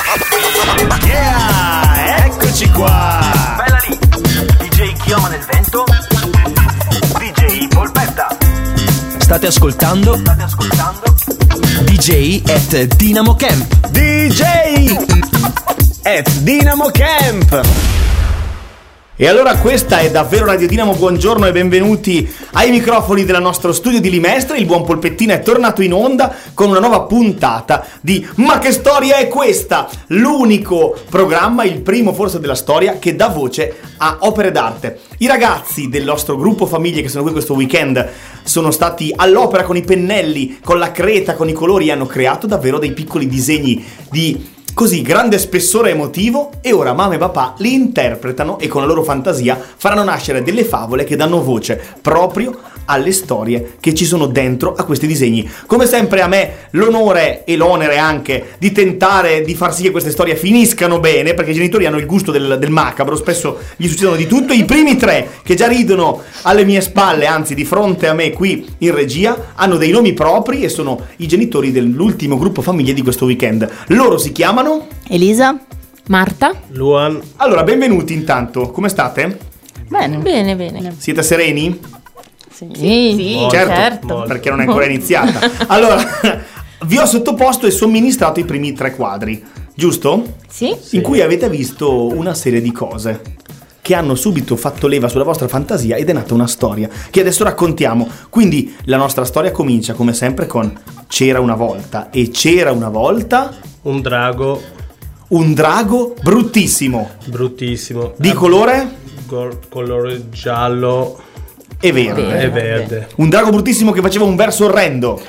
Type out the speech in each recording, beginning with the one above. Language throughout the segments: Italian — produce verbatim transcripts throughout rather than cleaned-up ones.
Yeah, eccoci qua. Bella lì, D J Chioma nel vento, D J Polpetta. State ascoltando? State ascoltando? D J at Dynamo Camp. D J at Dynamo Camp. E allora questa è davvero Radio Dynamo, buongiorno e benvenuti ai microfoni del nostro studio di Limestre. Il buon Polpettina è tornato in onda con una nuova puntata di Ma che storia è questa? L'unico programma, il primo forse della storia, che dà voce a opere d'arte. I ragazzi del nostro gruppo famiglie che sono qui questo weekend sono stati all'opera con i pennelli, con la creta, con i colori e hanno creato davvero dei piccoli disegni di così grande spessore emotivo, e ora mamma e papà li interpretano e con la loro fantasia faranno nascere delle favole che danno voce proprio alle storie che ci sono dentro a questi disegni. Come sempre a me l'onore e l'onere anche di tentare di far sì che queste storie finiscano bene, perché i genitori hanno il gusto del, del macabro, spesso gli succedono di tutto. I primi tre che già ridono alle mie spalle, anzi di fronte a me qui in regia, hanno dei nomi propri e sono i genitori dell'ultimo gruppo famiglie di questo weekend. Loro si chiamano Elisa, Marta, Luan. Allora, benvenuti intanto, come state? bene, bene, bene. Siete sereni? Sì, sì, certo, certo. perché non è ancora iniziata. Allora, vi ho sottoposto e somministrato i primi tre quadri, giusto? Sì. In cui avete visto una serie di cose che hanno subito fatto leva sulla vostra fantasia ed è nata una storia che adesso raccontiamo. Quindi la nostra storia comincia come sempre con C'era una volta. E c'era una volta Un drago un drago bruttissimo. bruttissimo. Di colore? Gol- colore giallo E verde. Verde. e verde. Un drago bruttissimo che faceva un verso orrendo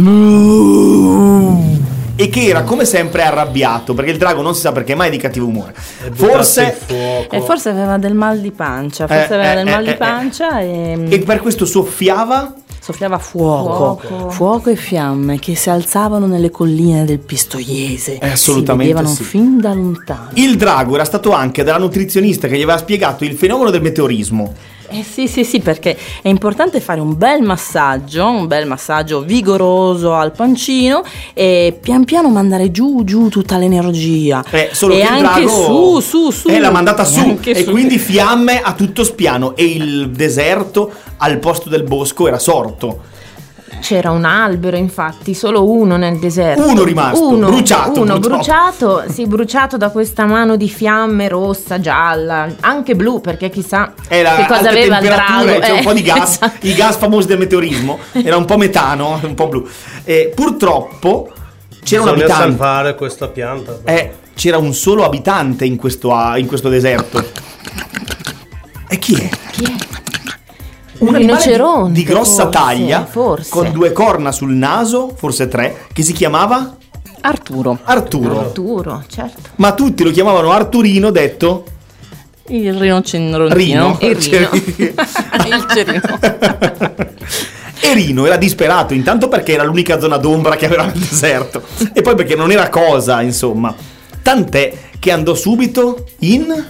e che era come sempre arrabbiato, perché il drago non si sa perché mai è di cattivo umore. E buttasse Forse il fuoco. E forse aveva del mal di pancia, forse Eh, aveva eh, del mal eh, di eh, pancia e, e per questo soffiava. soffiava fuoco. Fuoco. Fuoco e fiamme che si alzavano nelle colline del Pistoiese. Eh, assolutamente si vedevano sì. fin da lontano. Il drago era stato anche dalla nutrizionista che gli aveva spiegato il fenomeno del meteorismo. Eh sì, sì, sì, perché è importante fare un bel massaggio, un bel massaggio vigoroso al pancino e pian piano mandare giù, giù tutta l'energia. Eh, solo e che il anche drago su, su, su. eh, l'ha mandata su Anche e su. quindi fiamme a tutto spiano e il deserto al posto del bosco era sorto. C'era un albero, infatti, solo uno nel deserto. Uno rimasto, uno, bruciato, Uno purtroppo. bruciato, sì, bruciato da questa mano di fiamme rossa, gialla, anche blu, perché chissà Era che cosa alte aveva il temperature, drago. c'è un eh, po' di gas, esatto. i gas famosi del meteorismo, era un po' metano, un po' blu. E purtroppo c'era un Bisogna abitante. salvare questa pianta. Eh, c'era un solo abitante in questo, in questo deserto. E chi è? Chi è? Un Un animale rinoceronte, di, di grossa forse, taglia, forse. con due corna sul naso, forse tre, che si chiamava Arturo, Arturo. Arturo, certo. Ma tutti lo chiamavano Arturino, detto il rinocerontino. Rino. Il Rino. Il cerino. E Rino era disperato, intanto perché era l'unica zona d'ombra che aveva nel deserto e poi perché non era cosa, insomma. Tant'è che andò subito in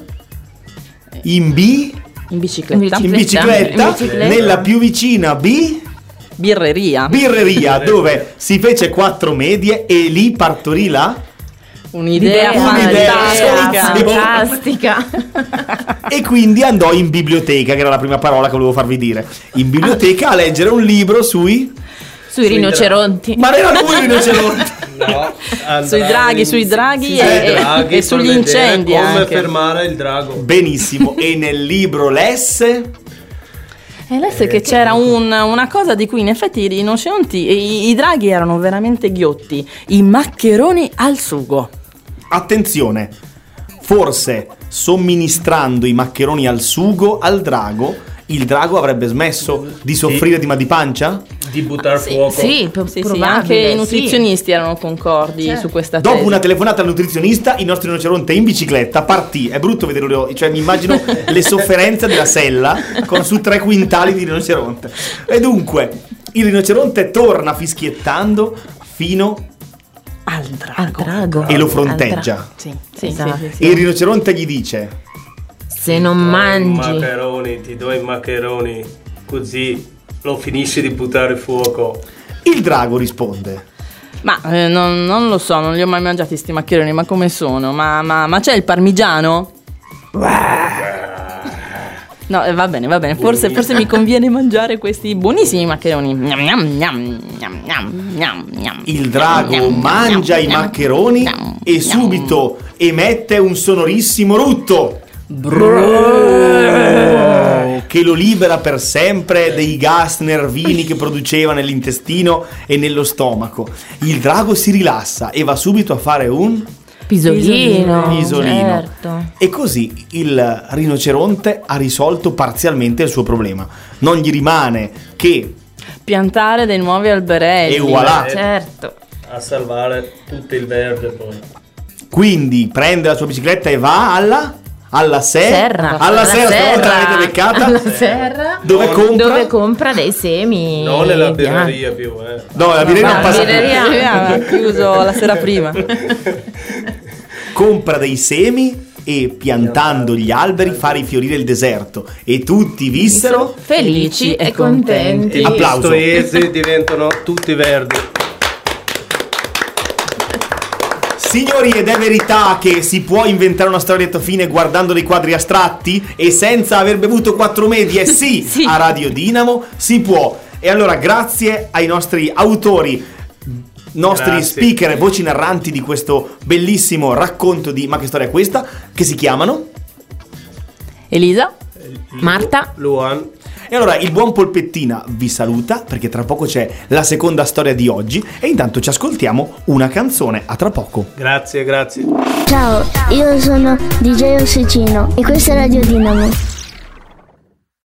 in B In bicicletta. in bicicletta, In bicicletta. nella più vicina B Birreria. birreria, dove si fece quattro medie e lì partorì la Un'idea Un'idea, fantastica. fantastica. e quindi andò in biblioteca, che era la prima parola che volevo farvi dire. In biblioteca a leggere un libro sui Sui rinoceronti. ma non era lui il rinoceronte. No, Sui draghi, sui draghi Sì, e, sui draghi e sugli per vedere incendi come anche. fermare il drago. Benissimo. E nel libro lesse E lesse che c'era un- una cosa di cui in effetti i rinoceronti, i, i draghi erano veramente ghiotti, i maccheroni al sugo. attenzione, forse somministrando i maccheroni al sugo al drago, il drago avrebbe smesso di soffrire di mal di pancia? Di buttare fuoco. Sì, p- Sì, sì, probabile, anche i sì. nutrizionisti erano concordi Certo. su questa Dopo tesi. una telefonata al nutrizionista, il nostro rinoceronte in bicicletta partì. È brutto vederlo, cioè mi immagino le sofferenze della sella con su tre quintali di rinoceronte. E dunque, il rinoceronte torna fischiettando fino Al drago. Al drago. e lo Al fronteggia. dra- Sì, sì, Esatto. sì, sì, E sì. il rinoceronte gli dice: Se non I mangi. maccheroni, ti do i maccheroni, così lo finisci di buttare fuoco. il drago risponde: Ma eh, non, non lo so, non li ho mai mangiati sti maccheroni, ma come sono? Ma, ma, ma c'è il parmigiano? No, eh, va bene, va bene, forse, forse mi conviene mangiare questi buonissimi maccheroni. Gnam, gnam, gnam, gnam, gnam, gnam, gnam. Il drago Gnam, mangia gnam, i gnam, maccheroni gnam, e gnam. subito emette un sonorissimo rutto che lo libera per sempre dei gas nervini che produceva nell'intestino e nello stomaco. Il drago si rilassa e va subito a fare un Pisolino. pisolino. Certo. E così il rinoceronte ha risolto parzialmente il suo problema. Non gli rimane che Piantare dei nuovi alberelli. e voilà. Certo. A salvare tutto il verde poi. Quindi prende la sua bicicletta e va alla alla se- Serra. alla Alla serra, stavolta serra. l'avete beccata. Alla serra. Dove compra? Dove compra dei semi. Non nella bianchi. birreria più, eh. No, la birreria non la passa più. birreria. Ha chiuso la sera prima. Compra dei semi e piantando gli alberi fa rifiorire il deserto e tutti vissero. Felici e contenti. I Applauso. pistoiesi diventano tutti verdi. Signori, ed è verità che si può inventare una storia a lieto fine guardando dei quadri astratti e senza aver bevuto quattro medie? Sì, Sì. a Radio Dinamo si può. E allora grazie ai nostri autori, nostri Grazie. speaker e voci narranti di questo bellissimo racconto di Ma che storia è questa? Che si chiamano? Elisa? Marta. Luan. E allora il buon Polpettina vi saluta perché tra poco c'è la seconda storia di oggi e intanto ci ascoltiamo una canzone. A tra poco. Grazie, grazie. Ciao, io sono D J Ossicino e questa è Radio Dinamo.